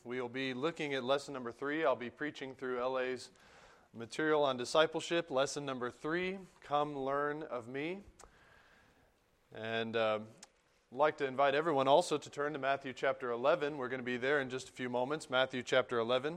We'll be looking at lesson number 3. I'll be preaching through LA's material on discipleship. Lesson number 3, Come Learn of Me. And I'd like to invite everyone also to turn to Matthew chapter 11. We're going to be there in just a few moments. Matthew chapter 11.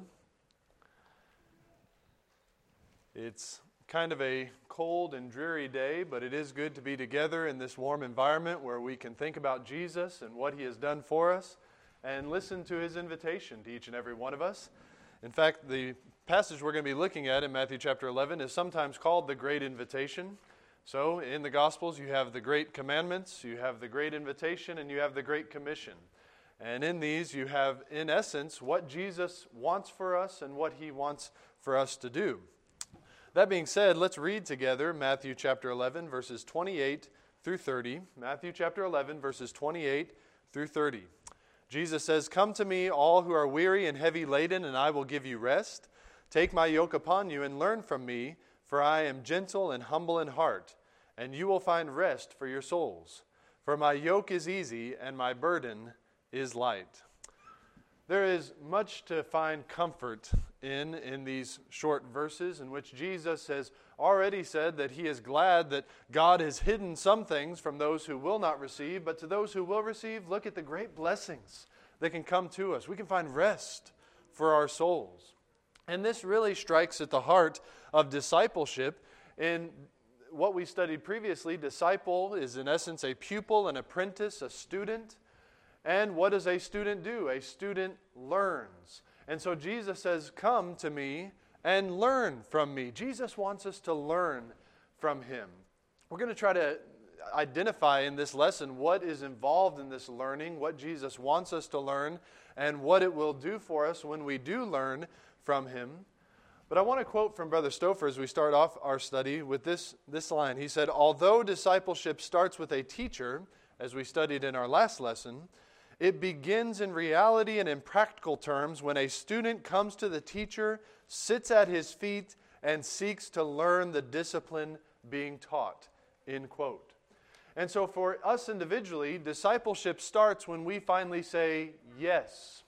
It's kind of a cold and dreary day, but it is good to be together in this warm environment where we can think about Jesus and what He has done for us and listen to His invitation to each and every one of us. In fact, the passage we're going to be looking at in Matthew chapter 11 is sometimes called the Great Invitation. So in the Gospels, you have the Great Commandments, you have the Great Invitation, and you have the Great Commission. And in these, you have, in essence, what Jesus wants for us and what He wants for us to do. That being said, let's read together Matthew chapter 11, verses 28 through 30. Matthew chapter 11, verses 28 through 30. Jesus says, "Come to me, all who are weary and heavy laden, and I will give you rest. Take my yoke upon you and learn from me, for I am gentle and humble in heart, and you will find rest for your souls. For my yoke is easy and my burden is light." There is much to find comfort in these short verses in which Jesus has already said that He is glad that God has hidden some things from those who will not receive, but to those who will receive, look at the great blessings that can come to us. We can find rest for our souls. And this really strikes at the heart of discipleship. In what we studied previously, disciple is in essence a pupil, an apprentice, a student. And what does a student do? A student learns. And so Jesus says, "Come to me and learn from me." Jesus wants us to learn from Him. We're going to try to identify in this lesson what is involved in this learning, what Jesus wants us to learn, and what it will do for us when we do learn from Him. But I want to quote from Brother Stouffer as we start off our study with this line. He said, "Although discipleship starts with a teacher, as we studied in our last lesson, it begins in reality and in practical terms when a student comes to the teacher, sits at his feet, and seeks to learn the discipline being taught." End quote. And so for us individually, discipleship starts when we finally say, "Yes,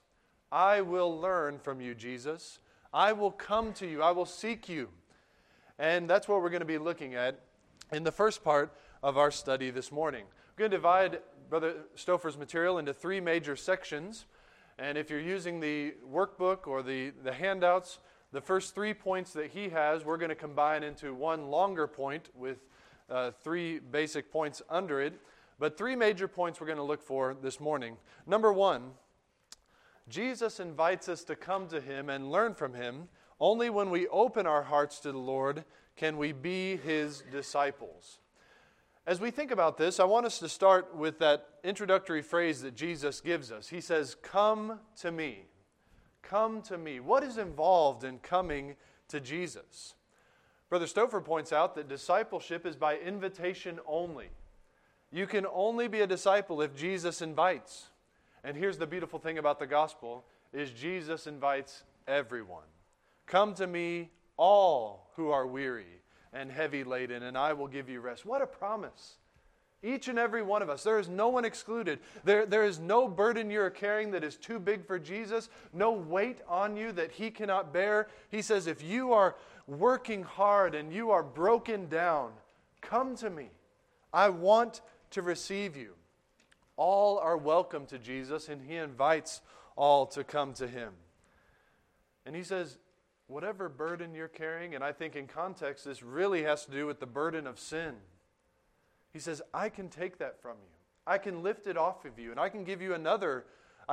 I will learn from you, Jesus. I will come to you. I will seek you." And that's what we're going to be looking at in the first part of our study this morning. We're going to divide Brother Stouffer's material into 3 major sections. And if you're using the workbook or the handouts, the first 3 points that he has, we're going to combine into one longer point with 3 basic points under it. But 3 major points we're going to look for this morning. Number 1, Jesus invites us to come to Him and learn from Him. Only when we open our hearts to the Lord can we be His disciples. As we think about this, I want us to start with that introductory phrase that Jesus gives us. He says, "Come to me." Come to me. What is involved in coming to Jesus? Brother Stouffer points out that discipleship is by invitation only. You can only be a disciple if Jesus invites. And here's the beautiful thing about the gospel, is Jesus invites everyone. "Come to me, all who are weary and heavy laden, and I will give you rest." What a promise. Each and every one of us. There is no one excluded. There is no burden you are carrying that is too big for Jesus, no weight on you that He cannot bear. He says, if you are working hard and you are broken down, come to me. I want to receive you. All are welcome to Jesus, and He invites all to come to Him. And He says, whatever burden you're carrying, and I think in context this really has to do with the burden of sin. He says, I can take that from you. I can lift it off of you, and I can give you another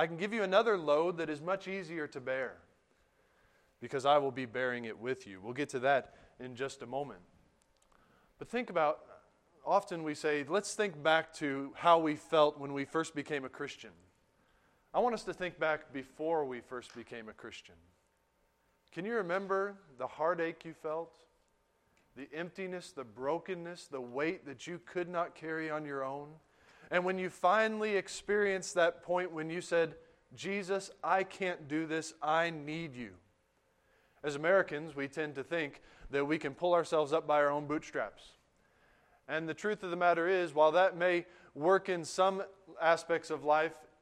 load that is much easier to bear, because I will be bearing it with you. We'll get to that in just a moment. But think about, often we say, let's think back to how we felt when we first became a Christian. I want us to think back before we first became a Christian. Can you remember the heartache you felt? The emptiness, the brokenness, the weight that you could not carry on your own? And when you finally experienced that point when you said, "Jesus, I can't do this, I need you." As Americans, we tend to think that we can pull ourselves up by our own bootstraps. And the truth of the matter is, while that may work in some aspects of life,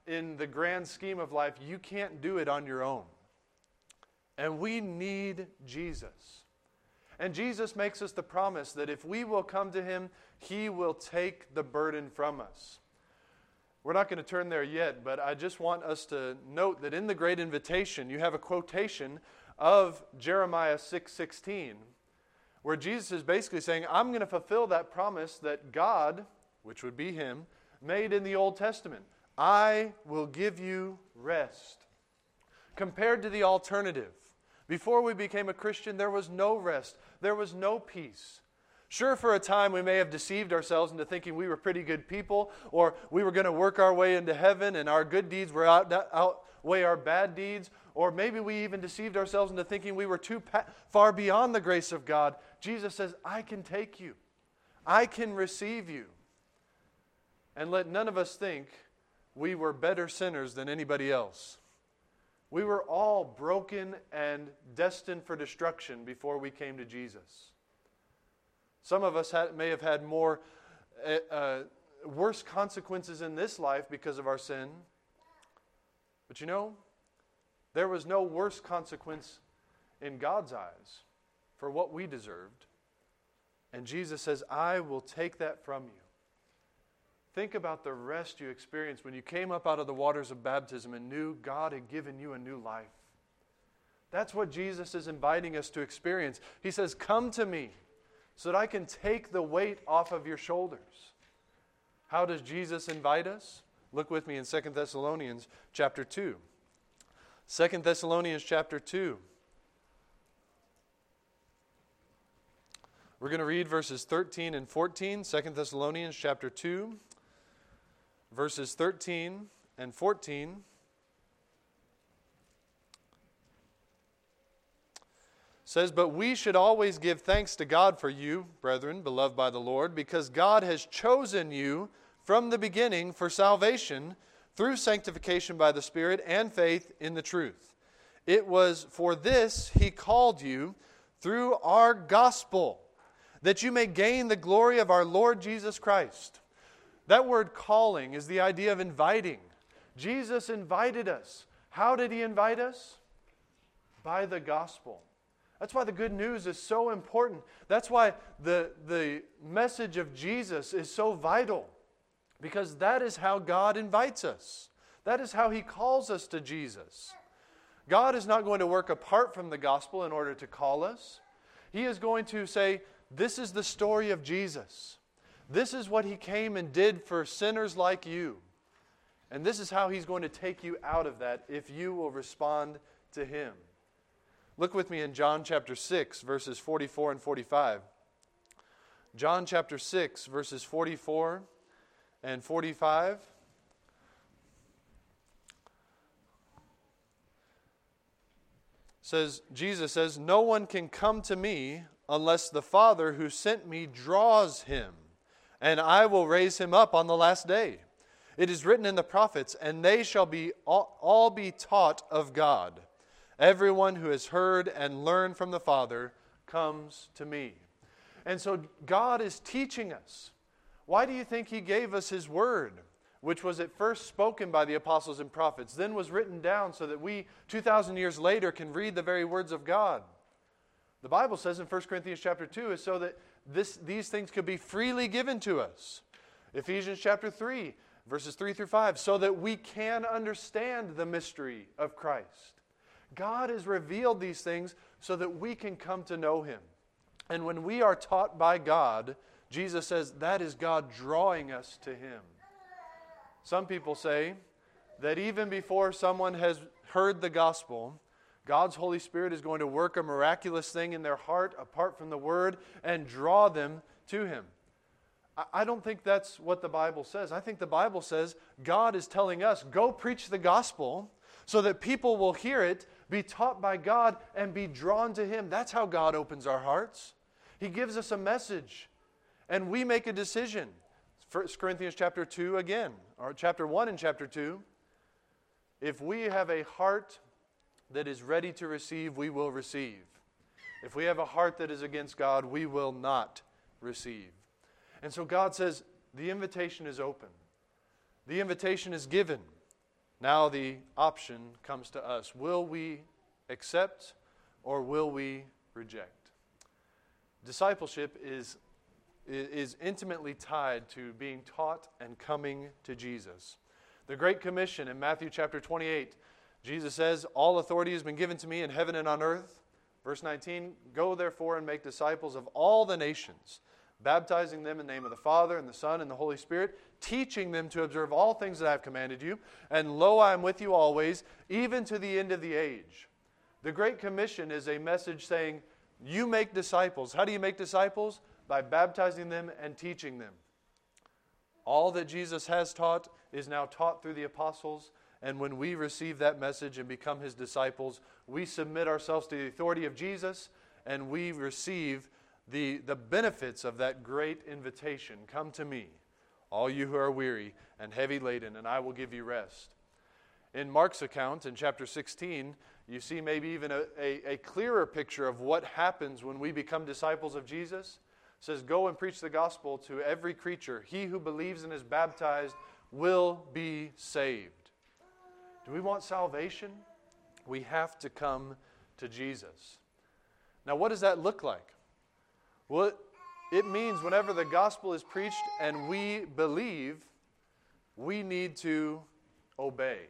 in the grand scheme of life, you can't do it on your own. And we need Jesus. And Jesus makes us the promise that if we will come to Him, He will take the burden from us. We're not going to turn there yet, but I just want us to note that in the Great Invitation, you have a quotation of Jeremiah 6:16, where Jesus is basically saying, I'm going to fulfill that promise that God, which would be Him, made in the Old Testament. I will give you rest. Compared to the alternative, before we became a Christian, there was no rest. There was no peace. Sure, for a time we may have deceived ourselves into thinking we were pretty good people, or we were going to work our way into heaven and our good deeds were outweigh our bad deeds, or maybe we even deceived ourselves into thinking we were too far beyond the grace of God. Jesus says, I can take you. I can receive you. And let none of us think we were better sinners than anybody else. We were all broken and destined for destruction before we came to Jesus. Some of us may have had more worse consequences in this life because of our sin. But you know, there was no worse consequence in God's eyes for what we deserved. And Jesus says, I will take that from you. Think about the rest you experienced when you came up out of the waters of baptism and knew God had given you a new life. That's what Jesus is inviting us to experience. He says, come to me so that I can take the weight off of your shoulders. How does Jesus invite us? Look with me in 2 Thessalonians chapter 2. 2 Thessalonians chapter 2. We're going to read verses 13 and 14. 2 Thessalonians chapter 2, verses 13 and 14. Says, but we should always give thanks to God for you, brethren, beloved by the Lord, because God has chosen you from the beginning for salvation through sanctification by the Spirit and faith in the truth. It was for this He called you through our gospel, that you may gain the glory of our Lord Jesus Christ. That word calling is the idea of inviting. Jesus invited us. How did He invite us? By the gospel. That's why the good news is so important. That's why the message of Jesus is so vital. Because that is how God invites us. That is how He calls us to Jesus. God is not going to work apart from the gospel in order to call us. He is going to say, this is the story of Jesus. This is what He came and did for sinners like you. And this is how He's going to take you out of that if you will respond to Him. Look with me in John chapter 6, verses 44 and 45. John chapter 6, verses 44 and 45. Jesus says, no one can come to me unless the Father who sent me draws him, and I will raise him up on the last day. It is written in the prophets, and they shall be all be taught of God. Everyone who has heard and learned from the Father comes to me. And so God is teaching us. Why do you think He gave us His Word, which was at first spoken by the apostles and prophets, then was written down so that we, 2,000 years later, can read the very words of God? The Bible says in 1 Corinthians chapter 2 is so that these things could be freely given to us. Ephesians chapter 3, verses 3 through 5, so that we can understand the mystery of Christ. God has revealed these things so that we can come to know Him. And when we are taught by God, Jesus says that is God drawing us to Him. Some people say that even before someone has heard the gospel, God's Holy Spirit is going to work a miraculous thing in their heart apart from the Word and draw them to Him. I don't think that's what the Bible says. I think the Bible says God is telling us, go preach the gospel so that people will hear it, be taught by God, and be drawn to Him. That's how God opens our hearts. He gives us a message, and we make a decision. 1 Corinthians chapter 2 again, or chapter 1 and chapter 2. If we have a heart that is ready to receive, we will receive. If we have a heart that is against God, we will not receive. And so God says, the invitation is open. The invitation is given. Now the option comes to us. Will we accept or will we reject? Discipleship is intimately tied to being taught and coming to Jesus. The Great Commission in Matthew chapter 28, Jesus says, "All authority has been given to me in heaven and on earth." Verse 19, "Go therefore and make disciples of all the nations, baptizing them in the name of the Father and the Son and the Holy Spirit, teaching them to observe all things that I have commanded you. And lo, I am with you always, even to the end of the age." The Great Commission is a message saying, you make disciples. How do you make disciples? By baptizing them and teaching them. All that Jesus has taught is now taught through the apostles, and when we receive that message and become His disciples, we submit ourselves to the authority of Jesus, and we receive the benefits of that great invitation. Come to me, all you who are weary and heavy laden, and I will give you rest. In Mark's account in chapter 16, you see maybe even a clearer picture of what happens when we become disciples of Jesus. It says, "Go and preach the gospel to every creature. He who believes and is baptized will be saved." Do we want salvation? We have to come to Jesus. Now, what does that look like? Well, it means whenever the gospel is preached and we believe, we need to obey.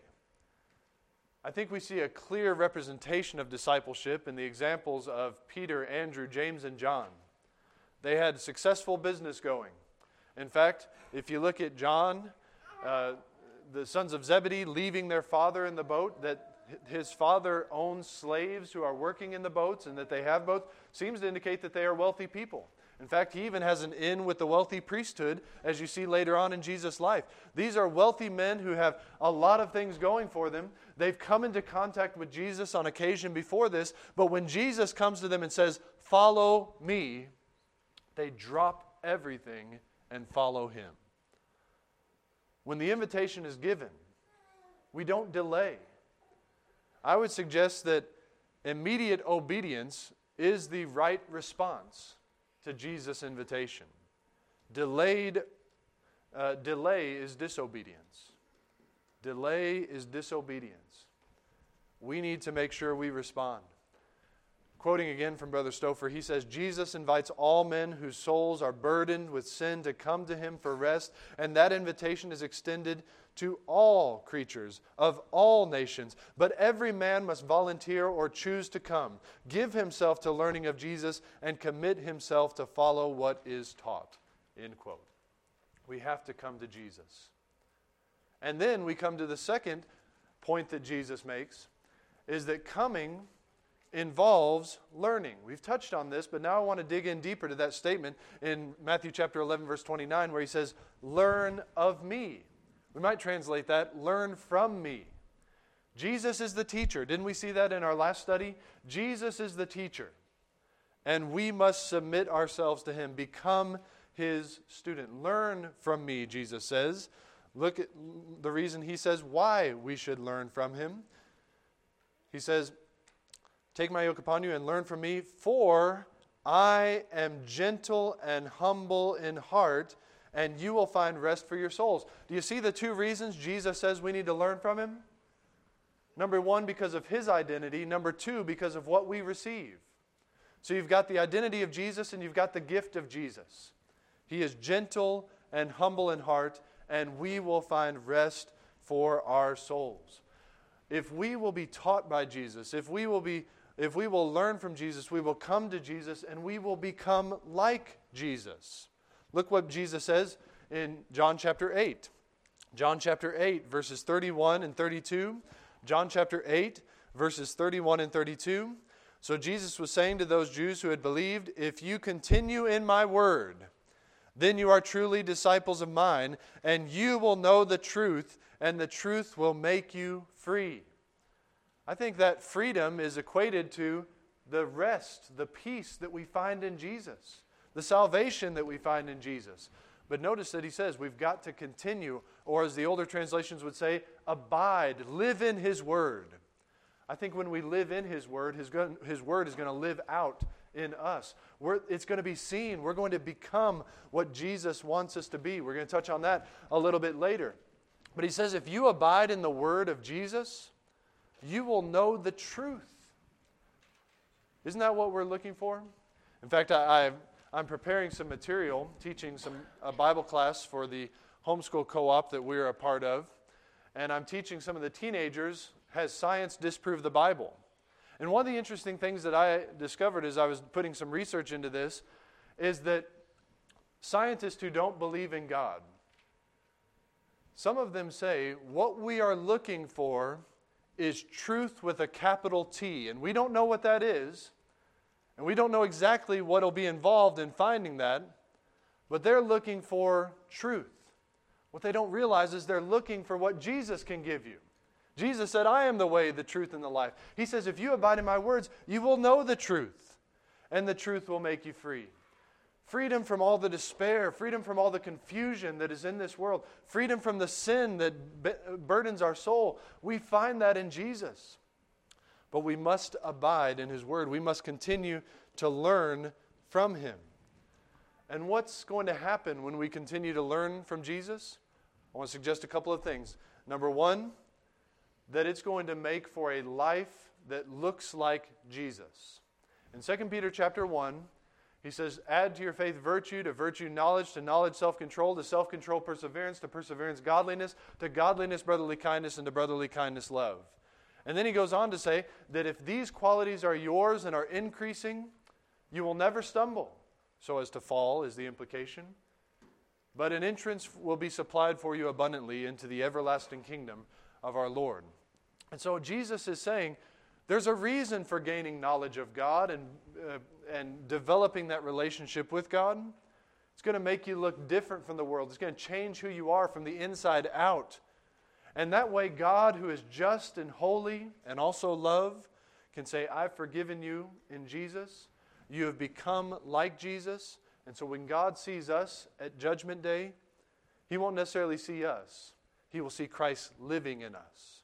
I think we see a clear representation of discipleship in the examples of Peter, Andrew, James, and John. They had successful business going. In fact, if you look at John, the sons of Zebedee leaving their father in the boat, that his father owns slaves who are working in the boats and that they have boats, seems to indicate that they are wealthy people. In fact, he even has an in with the wealthy priesthood, as you see later on in Jesus' life. These are wealthy men who have a lot of things going for them. They've come into contact with Jesus on occasion before this, but when Jesus comes to them and says, "Follow me," they drop everything and follow Him. When the invitation is given, we don't delay. I would suggest that immediate obedience is the right response to Jesus' invitation. Delay is disobedience. Delay is disobedience. We need to make sure we respond. Quoting again from Brother Stouffer, he says, "Jesus invites all men whose souls are burdened with sin to come to Him for rest, and that invitation is extended to all creatures of all nations. But every man must volunteer or choose to come, give himself to learning of Jesus, and commit himself to follow what is taught." End quote. We have to come to Jesus. And then we come to the second point that Jesus makes, is that coming involves learning. We've touched on this, but now I want to dig in deeper to that statement in Matthew chapter 11, verse 29, where He says, "Learn of me." We might translate that, "Learn from me." Jesus is the teacher. Didn't we see that in our last study? Jesus is the teacher. And we must submit ourselves to Him, become His student. Learn from me, Jesus says. Look at the reason He says why we should learn from Him. He says, "Take my yoke upon you and learn from me, for I am gentle and humble in heart, and you will find rest for your souls." Do you see the two reasons Jesus says we need to learn from Him? Number one, because of His identity. Number two, because of what we receive. So you've got the identity of Jesus and you've got the gift of Jesus. He is gentle and humble in heart, and we will find rest for our souls. If we will be taught by Jesus, if we will learn from Jesus, we will come to Jesus and we will become like Jesus. Look what Jesus says in John chapter 8. John chapter 8, verses 31 and 32. John chapter 8, verses 31 and 32. "So Jesus was saying to those Jews who had believed, 'If you continue in my word, then you are truly disciples of mine, and you will know the truth, and the truth will make you free.'" I think that freedom is equated to the rest, the peace that we find in Jesus, the salvation that we find in Jesus. But notice that He says we've got to continue, or as the older translations would say, abide, live in His Word. I think when we live in His Word, His Word is going to live out in us. It's going to be seen. We're going to become what Jesus wants us to be. We're going to touch on that a little bit later. But he says, if you abide in the word of Jesus, you will know the truth. Isn't that what we're looking for? In fact, I'm preparing some material, teaching a Bible class for the homeschool co-op that we're a part of. And I'm teaching some of the teenagers, has science disproved the Bible? And one of the interesting things that I discovered as I was putting some research into this is that scientists who don't believe in God, some of them say what we are looking for is truth with a capital T. And we don't know what that is. And we don't know exactly what will be involved in finding that. But they're looking for truth. What they don't realize is they're looking for what Jesus can give you. Jesus said, I am the way, the truth, and the life. He says, if you abide in my words, you will know the truth. And the truth will make you free. Freedom from all the despair, freedom from all the confusion that is in this world, freedom from the sin that burdens our soul. We find that in Jesus. But we must abide in His Word. We must continue to learn from Him. And what's going to happen when we continue to learn from Jesus? I want to suggest a couple of things. Number one, that it's going to make for a life that looks like Jesus. In 2 Peter chapter 1, he says, add to your faith virtue, to virtue knowledge, to knowledge self-control, to self-control perseverance, to perseverance godliness, to godliness brotherly kindness, and to brotherly kindness love. And then he goes on to say that if these qualities are yours and are increasing, you will never stumble. So as to fall is the implication. But an entrance will be supplied for you abundantly into the everlasting kingdom of our Lord. And so Jesus is saying there's a reason for gaining knowledge of God and developing that relationship with God. It's going to make you look different from the world. It's going to change who you are from the inside out. And that way God, who is just and holy and also love, can say, I've forgiven you in Jesus. You have become like Jesus. And so when God sees us at Judgment Day, He won't necessarily see us. He will see Christ living in us.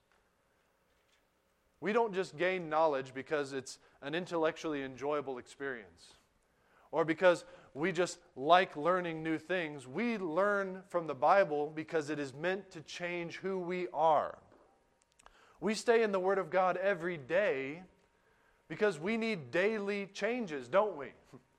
We don't just gain knowledge because it's an intellectually enjoyable experience, or because we just like learning new things. We learn from the Bible because it is meant to change who we are. We stay in the Word of God every day because we need daily changes, don't we?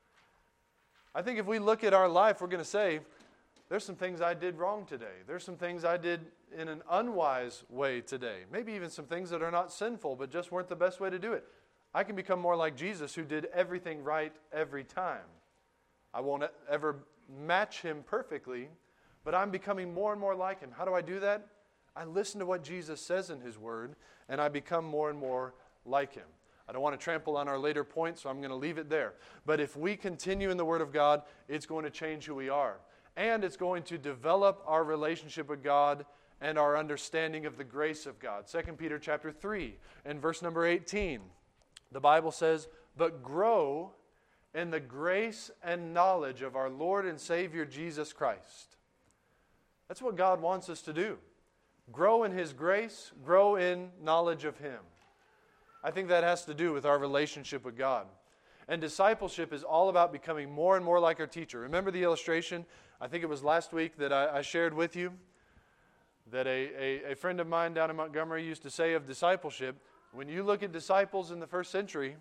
I think if we look at our life, we're going to say, there's some things I did wrong today. There's some things I did in an unwise way today. Maybe even some things that are not sinful, but just weren't the best way to do it. I can become more like Jesus, who did everything right every time. I won't ever match Him perfectly, but I'm becoming more and more like Him. How do I do that? I listen to what Jesus says in His Word, and I become more and more like Him. I don't want to trample on our later points, so I'm going to leave it there. But if we continue in the Word of God, it's going to change who we are. And it's going to develop our relationship with God and our understanding of the grace of God. 2 Peter chapter 3 and verse number 18. The Bible says, but grow in the grace and knowledge of our Lord and Savior Jesus Christ. That's what God wants us to do. Grow in His grace, grow in knowledge of Him. I think that has to do with our relationship with God. And discipleship is all about becoming more and more like our teacher. Remember the illustration, I think it was last week, that I shared with you, that a friend of mine down in Montgomery used to say of discipleship, when you look at disciples in the first century,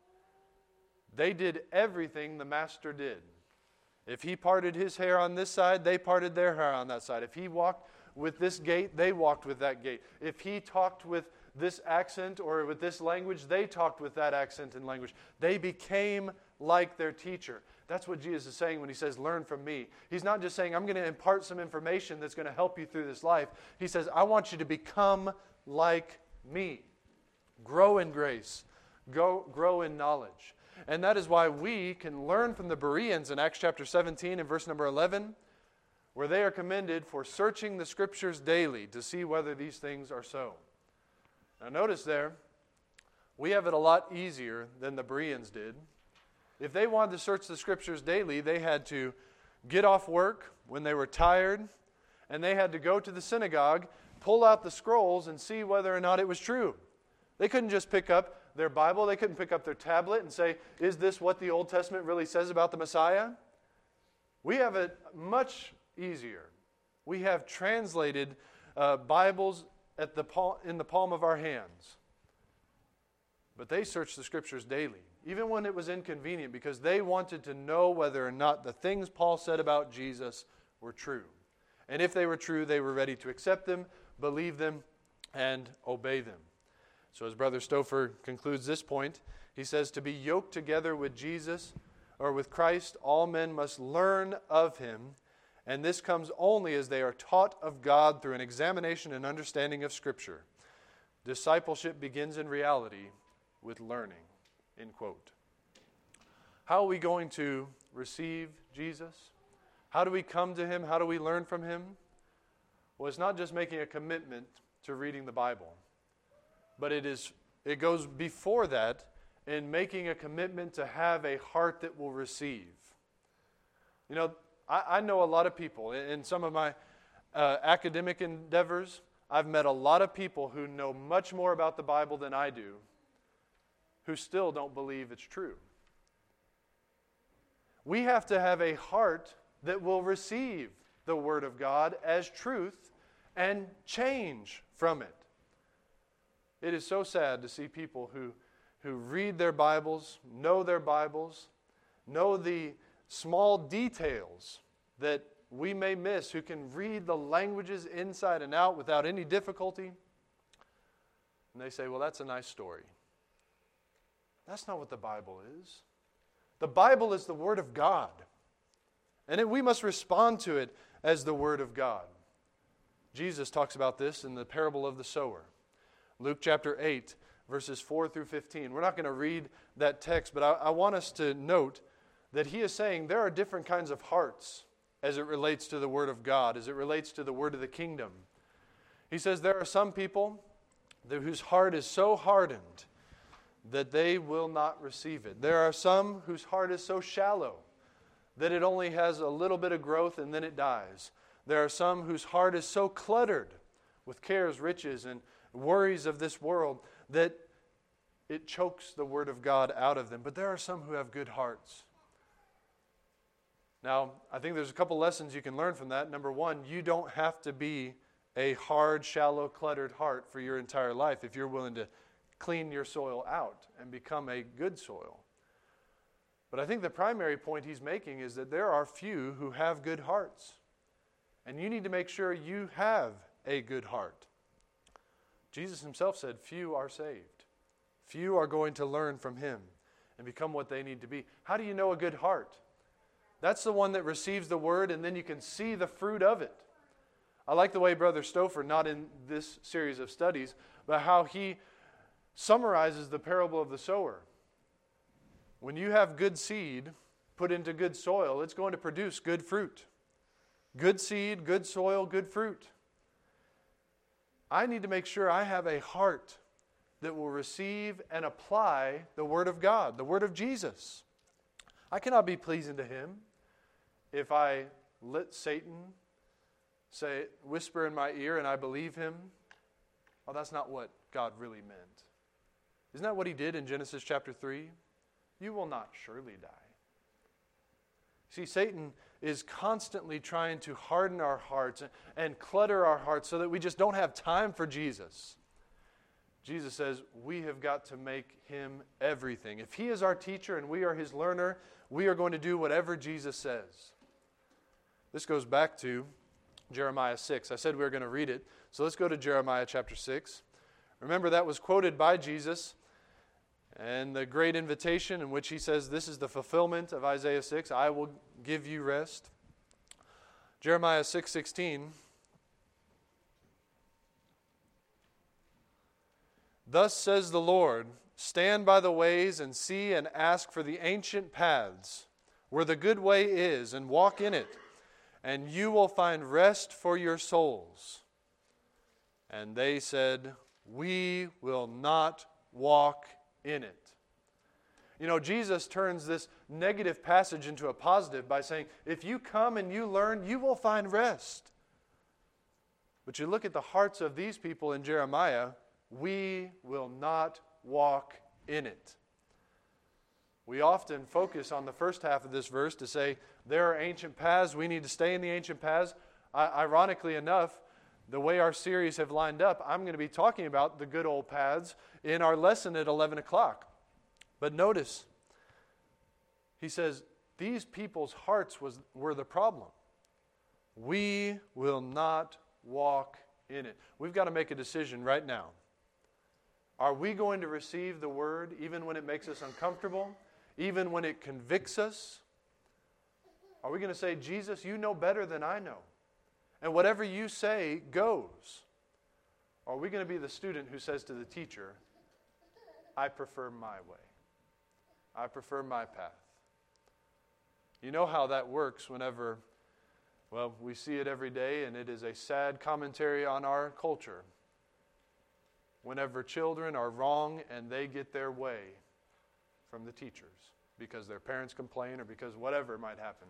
they did everything the Master did. If He parted His hair on this side, they parted their hair on that side. If He walked with this gait, they walked with that gait. If He talked with this accent or with this language, they talked with that accent and language. They became like their teacher. That's what Jesus is saying when He says, learn from me. He's not just saying, I'm going to impart some information that's going to help you through this life. He says, I want you to become like me. Grow in grace. Grow in knowledge. And that is why we can learn from the Bereans in Acts chapter 17 and verse number 11, where they are commended for searching the Scriptures daily to see whether these things are so. Now notice there, we have it a lot easier than the Bereans did. If they wanted to search the Scriptures daily, they had to get off work when they were tired, and they had to go to the synagogue, pull out the scrolls, and see whether or not it was true. They couldn't just pick up their Bible. They couldn't pick up their tablet and say, is this what the Old Testament really says about the Messiah? We have it much easier. We have translated Bibles in the palm of our hands. But they searched the Scriptures daily, even when it was inconvenient, because they wanted to know whether or not the things Paul said about Jesus were true. And if they were true, they were ready to accept them, believe them, and obey them. So as Brother Stouffer concludes this point, he says, to be yoked together with Jesus, or with Christ, all men must learn of him, and this comes only as they are taught of God through an examination and understanding of Scripture. Discipleship begins in reality with learning. End quote. How are we going to receive Jesus? How do we come to him? How do we learn from him? Well, it's not just making a commitment to reading the Bible, but it goes before that in making a commitment to have a heart that will receive. You know, I know a lot of people. In some of my academic endeavors, I've met a lot of people who know much more about the Bible than I do, who still don't believe it's true. We have to have a heart that will receive the Word of God as truth and change from it. It is so sad to see people who read their Bibles, know the small details that we may miss, who can read the languages inside and out without any difficulty. And they say, well, that's a nice story. That's not what the Bible is. The Bible is the Word of God. And we must respond to it as the Word of God. Jesus talks about this in the parable of the sower. Luke chapter 8, verses 4 through 15. We're not going to read that text, but I want us to note that he is saying there are different kinds of hearts as it relates to the Word of God, as it relates to the Word of the kingdom. He says there are some people whose heart is so hardened that they will not receive it. There are some whose heart is so shallow that it only has a little bit of growth and then it dies. There are some whose heart is so cluttered with cares, riches, and worries of this world that it chokes the Word of God out of them. But there are some who have good hearts. Now, I think there's a couple lessons you can learn from that. Number one, you don't have to be a hard, shallow, cluttered heart for your entire life if you're willing to clean your soil out and become a good soil. But I think the primary point he's making is that there are few who have good hearts. And you need to make sure you have a good heart. Jesus himself said, few are saved. Few are going to learn from him and become what they need to be. How do you know a good heart? That's the one that receives the word and then you can see the fruit of it. I like the way Brother Stouffer, not in this series of studies, but how he summarizes the parable of the sower. When you have good seed put into good soil, it's going to produce good fruit. Good seed, good soil, good fruit. I need to make sure I have a heart that will receive and apply the Word of God, the Word of Jesus. I cannot be pleasing to him if I let Satan whisper in my ear and I believe him. Oh, that's not what God really meant. Isn't that what he did in Genesis chapter 3? You will not surely die. See, Satan is constantly trying to harden our hearts and clutter our hearts so that we just don't have time for Jesus. Jesus says we have got to make him everything. If he is our teacher and we are his learner, we are going to do whatever Jesus says. This goes back to Jeremiah 6. I said we were going to read it, so let's go to Jeremiah chapter 6. Remember, that was quoted by Jesus and the great invitation in which he says this is the fulfillment of Isaiah 6, I will give you rest. Jeremiah 6:16. Thus says the Lord, stand by the ways and see and ask for the ancient paths, where the good way is, and walk in it, and you will find rest for your souls. And they said, we will not walk in it. You know, Jesus turns this negative passage into a positive by saying, if you come and you learn, you will find rest. But you look at the hearts of these people in Jeremiah, we will not walk in it. We often focus on the first half of this verse to say, there are ancient paths, we need to stay in the ancient paths. Ironically enough, the way our series have lined up, I'm going to be talking about the good old paths in our lesson at 11 o'clock. But notice, he says, these people's hearts were the problem. We will not walk in it. We've got to make a decision right now. Are we going to receive the word even when it makes us uncomfortable? Even when it convicts us? Are we going to say, Jesus, you know better than I know, and whatever you say goes? Or are we going to be the student who says to the teacher, I prefer my way. I prefer my path. You know how that works whenever, well, we see it every day, and it is a sad commentary on our culture. Whenever children are wrong and they get their way from the teachers because their parents complain or because whatever might happen.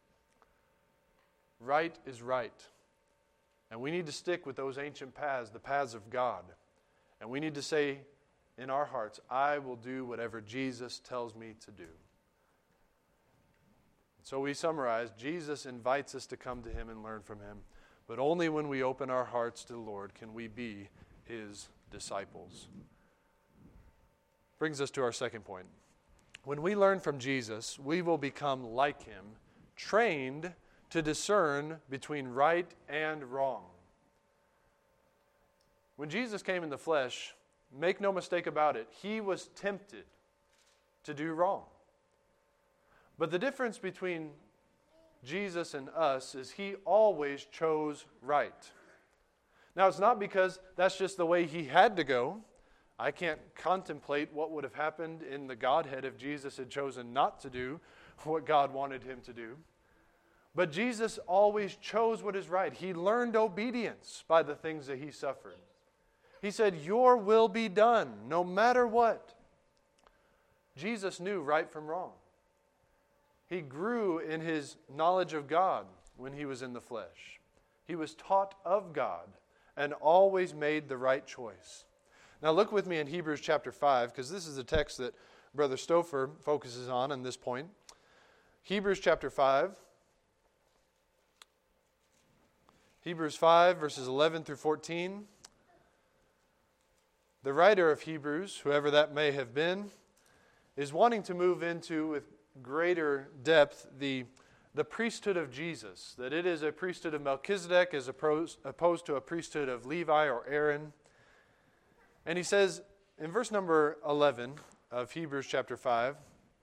Right is right. And we need to stick with those ancient paths, the paths of God. And we need to say in our hearts, I will do whatever Jesus tells me to do. So we summarize, Jesus invites us to come to Him and learn from Him. But only when we open our hearts to the Lord can we be His disciples. Brings us to our second point. When we learn from Jesus, we will become like Him, trained to discern between right and wrong. When Jesus came in the flesh, make no mistake about it, He was tempted to do wrong. But the difference between Jesus and us is He always chose right. Now, it's not because that's just the way He had to go. I can't contemplate what would have happened in the Godhead if Jesus had chosen not to do what God wanted Him to do. But Jesus always chose what is right. He learned obedience by the things that He suffered. He said, your will be done, no matter what. Jesus knew right from wrong. He grew in His knowledge of God when He was in the flesh. He was taught of God and always made the right choice. Now look with me in Hebrews chapter 5, because this is the text that Brother Stouffer focuses on this point. Hebrews chapter 5. Hebrews 5, verses 11 through 14. The writer of Hebrews, whoever that may have been, is wanting to move into, with greater depth, the priesthood of Jesus. That it is a priesthood of Melchizedek as opposed to a priesthood of Levi or Aaron. And he says in verse number 11 of Hebrews chapter 5,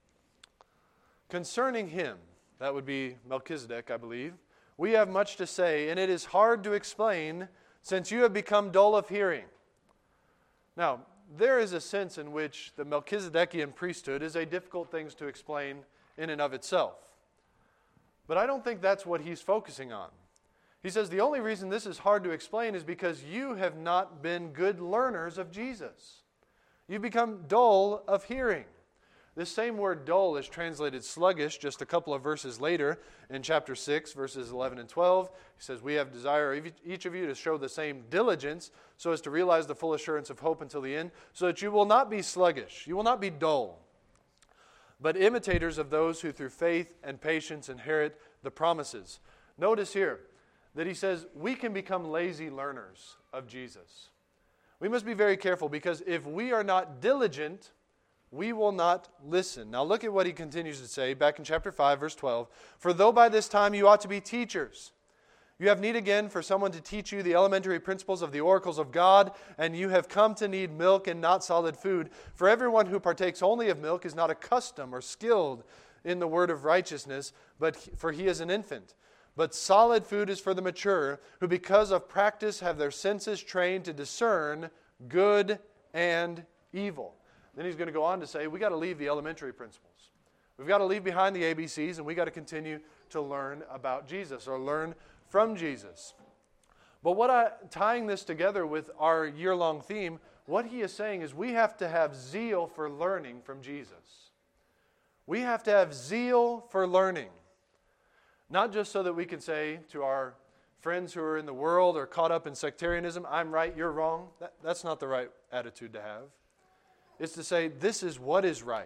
concerning him, that would be Melchizedek, I believe, we have much to say, and it is hard to explain since you have become dull of hearing. Now, there is a sense in which the Melchizedekian priesthood is a difficult thing to explain in and of itself. But I don't think that's what he's focusing on. He says the only reason this is hard to explain is because you have not been good learners of Jesus. You've become dull of hearing. This same word dull is translated sluggish just a couple of verses later in chapter 6, verses 11 and 12. He says, we have desire, each of you, to show the same diligence so as to realize the full assurance of hope until the end, so that you will not be sluggish, you will not be dull, but imitators of those who through faith and patience inherit the promises. Notice here that he says we can become lazy learners of Jesus. We must be very careful, because if we are not diligent, we will not listen. Now look at what he continues to say back in chapter 5, verse 12. For though by this time you ought to be teachers, you have need again for someone to teach you the elementary principles of the oracles of God, and you have come to need milk and not solid food. For everyone who partakes only of milk is not accustomed or skilled in the word of righteousness, for he is an infant. But solid food is for the mature, who because of practice have their senses trained to discern good and evil. Then he's going to go on to say, we got to leave the elementary principles. We've got to leave behind the ABCs, and we got to continue to learn about Jesus, or learn from Jesus. But tying this together with our year-long theme, what he is saying is we have to have zeal for learning from Jesus. We have to have zeal for learning. Not just so that we can say to our friends who are in the world or caught up in sectarianism, I'm right, you're wrong. That's not the right attitude to have. It's to say, this is what is right.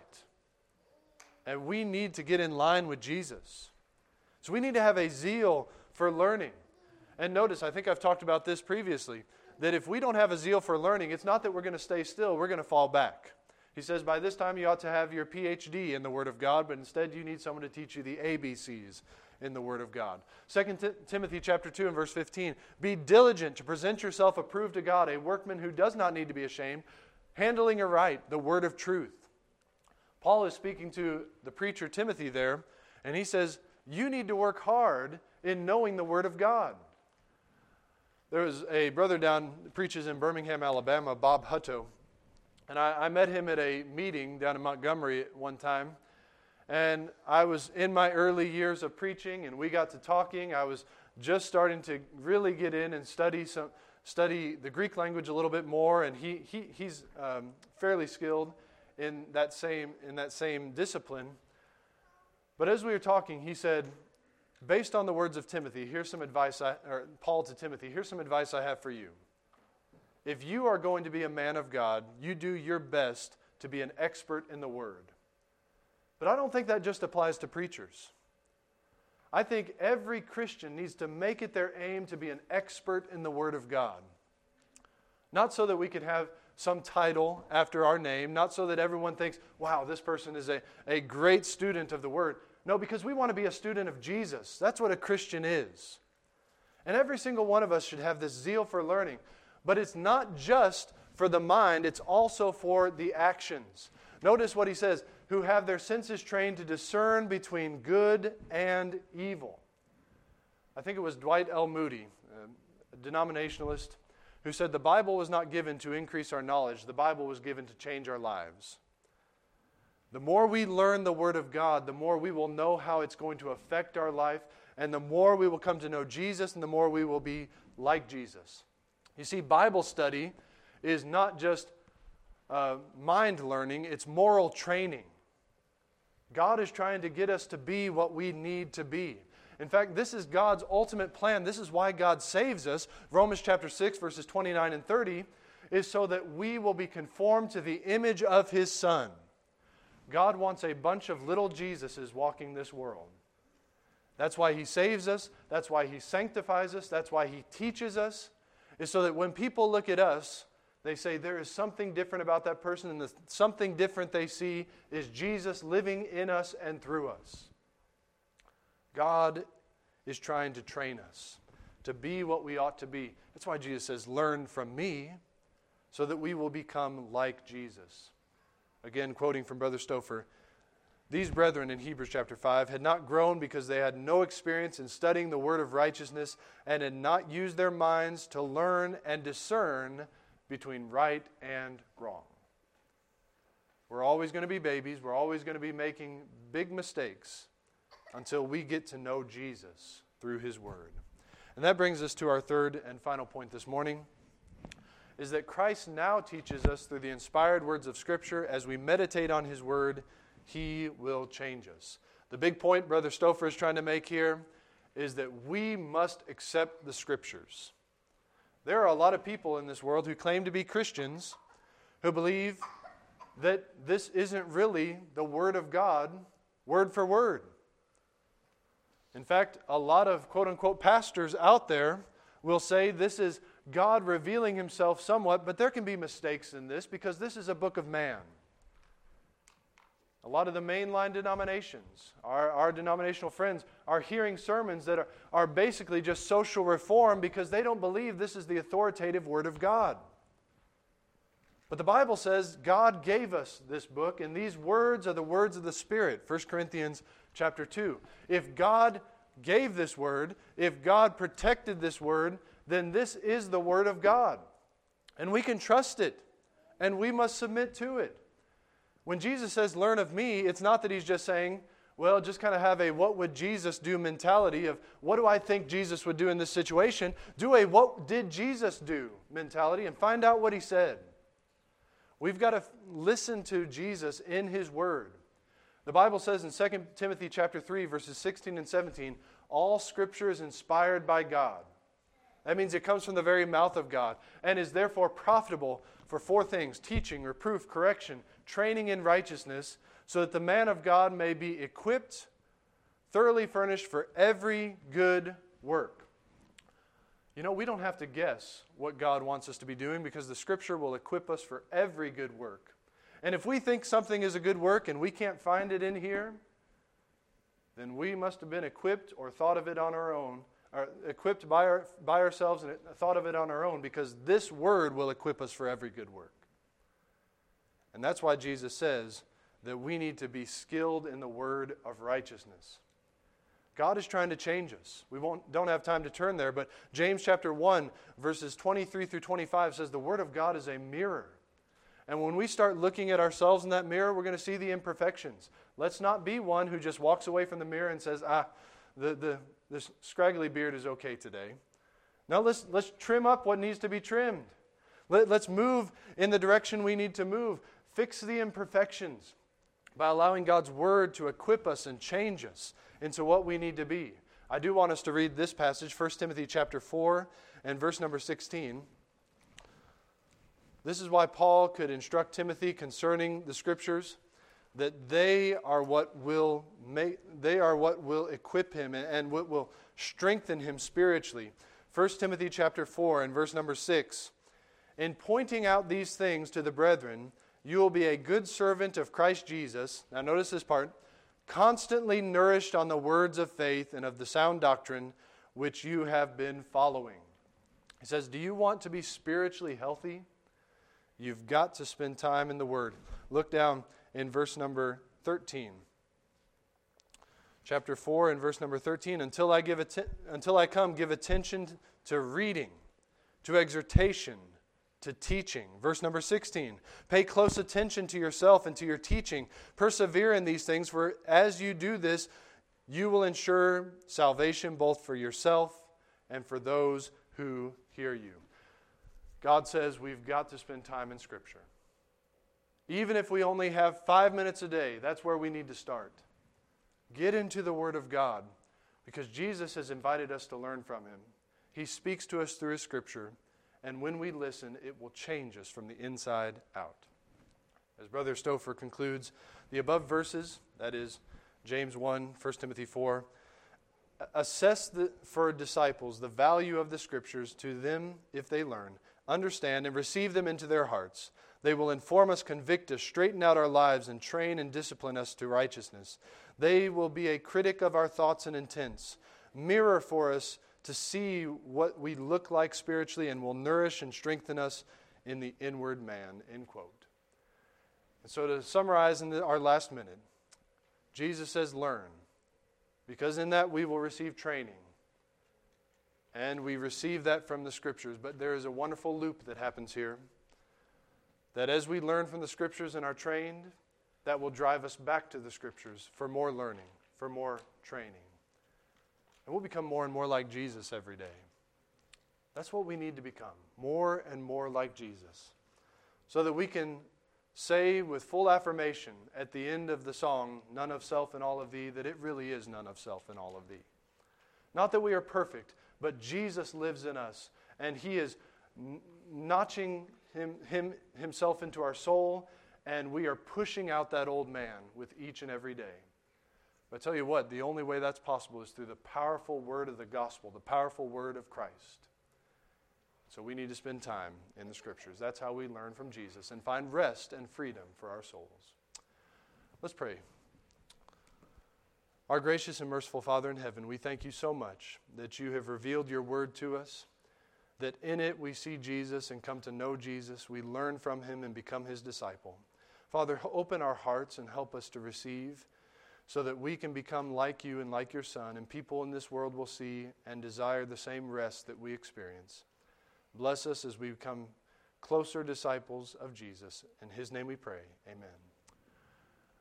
And we need to get in line with Jesus. So we need to have a zeal for learning. And notice, I think I've talked about this previously, that if we don't have a zeal for learning, it's not that we're going to stay still, we're going to fall back. He says, by this time you ought to have your PhD in the Word of God, but instead you need someone to teach you the ABCs in the Word of God. 2 Timothy chapter 2 and verse 15, be diligent to present yourself approved to God, a workman who does not need to be ashamed, handling aright the word of truth. Paul is speaking to the preacher Timothy there, and he says, you need to work hard in knowing the Word of God. There was a brother preaches in Birmingham, Alabama, Bob Hutto, and I met him at a meeting down in Montgomery at one time, and I was in my early years of preaching, and we got to talking. I was just starting to really get in and study the Greek language a little bit more, and he's fairly skilled in that same discipline. But as we were talking, he said, based on the words of Timothy, here's some advice, Paul to Timothy, here's some advice I have for you. If you are going to be a man of God, you do your best to be an expert in the Word. But I don't think that just applies to preachers. I think every Christian needs to make it their aim to be an expert in the Word of God. Not so that we could have some title after our name, not so that everyone thinks, wow, this person is a great student of the Word. No, because we want to be a student of Jesus. That's what a Christian is. And every single one of us should have this zeal for learning. But it's not just for the mind, it's also for the actions. Notice what he says, who have their senses trained to discern between good and evil. I think it was Dwight L. Moody, a denominationalist, who said the Bible was not given to increase our knowledge, the Bible was given to change our lives. The more we learn the Word of God, the more we will know how it's going to affect our life, and the more we will come to know Jesus, and the more we will be like Jesus. You see, Bible study is not just mind learning, it's moral training. God is trying to get us to be what we need to be. In fact, this is God's ultimate plan. This is why God saves us. Romans chapter 6, verses 29 and 30, is so that we will be conformed to the image of His Son. God wants a bunch of little Jesuses walking this world. That's why He saves us. That's why He sanctifies us. That's why He teaches us. Is so that when people look at us, they say there is something different about that person, and the something different they see is Jesus living in us and through us. God is trying to train us to be what we ought to be. That's why Jesus says, learn from me, so that we will become like Jesus. Again, quoting from Brother Stouffer, these brethren in Hebrews chapter 5 had not grown because they had no experience in studying the word of righteousness and had not used their minds to learn and discern between right and wrong. We're always going to be babies. We're always going to be making big mistakes until we get to know Jesus through His Word. And that brings us to our third and final point this morning, is that Christ now teaches us through the inspired words of Scripture, as we meditate on His Word, He will change us. The big point Brother Stouffer is trying to make here is that we must accept the Scriptures. There are a lot of people in this world who claim to be Christians who believe that this isn't really the Word of God, word for word. In fact, a lot of quote-unquote pastors out there will say this is God revealing Himself somewhat, but there can be mistakes in this because this is a book of man. A lot of the mainline denominations, our denominational friends, are hearing sermons that are basically just social reform because they don't believe this is the authoritative Word of God. But the Bible says God gave us this book, and these words are the words of the Spirit. 1 Corinthians chapter 2. If God gave this Word, if God protected this Word, then this is the Word of God. And we can trust it, and we must submit to it. When Jesus says, learn of me, it's not that He's just saying, well, just kind of have a what would Jesus do mentality of what do I think Jesus would do in this situation. Do a what did Jesus do mentality and find out what He said. We've got to listen to Jesus in His Word. The Bible says in 2 Timothy chapter 3, verses 16 and 17, all Scripture is inspired by God. That means it comes from the very mouth of God and is therefore profitable for four things: teaching, reproof, correction, training in righteousness, so that the man of God may be equipped, thoroughly furnished for every good work. You know, we don't have to guess what God wants us to be doing because the Scripture will equip us for every good work. And if we think something is a good work and we can't find it in here, then we must have been equipped or thought of it on our own, or equipped by ourselves and thought of it on our own, because this Word will equip us for every good work. And that's why Jesus says that we need to be skilled in the word of righteousness. God is trying to change us. We don't have time to turn there, but James chapter 1, verses 23 through 25 says the Word of God is a mirror. And when we start looking at ourselves in that mirror, we're going to see the imperfections. Let's not be one who just walks away from the mirror and says, this scraggly beard is okay today. Now let's trim up what needs to be trimmed. Let's move in the direction we need to move. Fix the imperfections by allowing God's Word to equip us and change us into what we need to be. I do want us to read this passage, 1 Timothy chapter 4 and verse number 16. This is why Paul could instruct Timothy concerning the Scriptures, that they are what will equip him and what will strengthen him spiritually. 1 Timothy chapter 4 and verse number 6. In pointing out these things to the brethren, you will be a good servant of Christ Jesus. Now notice this part. Constantly nourished on the words of faith and of the sound doctrine which you have been following. He says, do you want to be spiritually healthy? You've got to spend time in the Word. Look down in verse number 13. Chapter 4 and verse number 13. Until I come, give attention to reading, to exhortation, to teaching. Verse number 16. Pay close attention to yourself and to your teaching. Persevere in these things, for as you do this, you will ensure salvation both for yourself and for those who hear you. God says we've got to spend time in Scripture. Even if we only have 5 minutes a day, that's where we need to start. Get into the Word of God, because Jesus has invited us to learn from Him. He speaks to us through His Scripture, and when we listen, it will change us from the inside out. As Brother Stouffer concludes, the above verses, that is James 1, 1 Timothy 4, assess for disciples the value of the Scriptures to them if they learn, understand, and receive them into their hearts. They will inform us, convict us, straighten out our lives, and train and discipline us to righteousness. They will be a critic of our thoughts and intents, mirror for us to see what we look like spiritually, and will nourish and strengthen us in the inward man, end quote. And so to summarize in our last minute, Jesus says learn, because in that we will receive training. And we receive that from the Scriptures. But there is a wonderful loop that happens here, that as we learn from the Scriptures and are trained, that will drive us back to the Scriptures for more learning, for more training. And we'll become more and more like Jesus every day. That's what we need to become, more and more like Jesus, so that we can say with full affirmation at the end of the song, none of self and all of thee, that it really is none of self and all of thee. Not that we are perfect, but Jesus lives in us, and He is notching Himself into our soul, and we are pushing out that old man with each and every day. But I tell you what, the only way that's possible is through the powerful word of the gospel, the powerful word of Christ. So we need to spend time in the Scriptures. That's how we learn from Jesus and find rest and freedom for our souls. Let's pray. Our gracious and merciful Father in heaven, we thank you so much that you have revealed your word to us, that in it we see Jesus and come to know Jesus. We learn from Him and become His disciple. Father, open our hearts and help us to receive, so that we can become like you and like your Son, and people in this world will see and desire the same rest that we experience. Bless us as we become closer disciples of Jesus. In His name we pray. Amen.